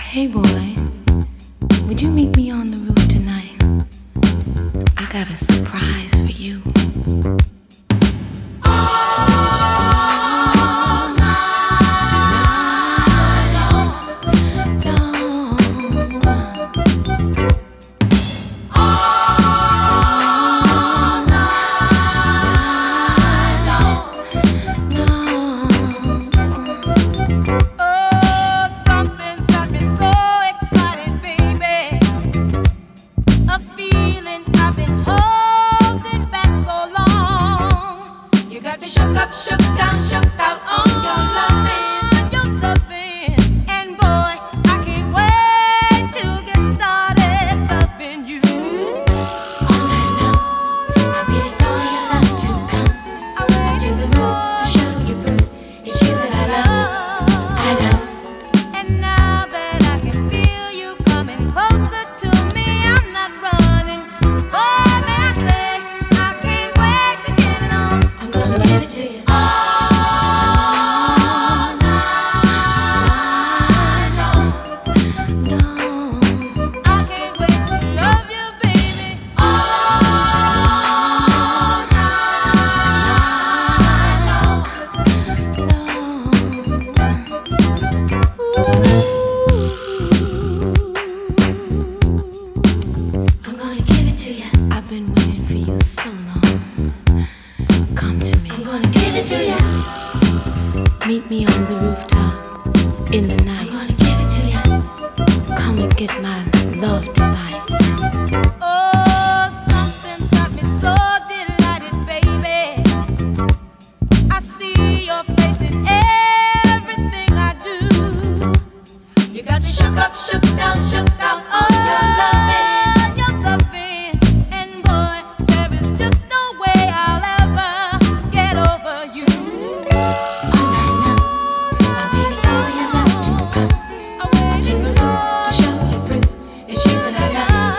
Hey boy, would you meet me on the roof tonight? I got a surprise for you. Shook down, shook out on your loving, and boy, I can't wait to get started loving you. All night long, I waited for your love to come to the roof to show you proof. It's you that I love. And now that I can feel you coming closer to me, I'm not running. Oh, may I say, I can't wait to get it on. I'm gonna give it to you. I've been waiting for you so long. Come to me. I'm gonna give it to you. Meet me on the rooftop in the night. I'm gonna give it to you. Come and get my love delight. Oh, something's got me so delighted, baby. I see your face in everything I do. You got me shook up, shook down, shook out on your loving. To the roof to show you proof. It's you that I love.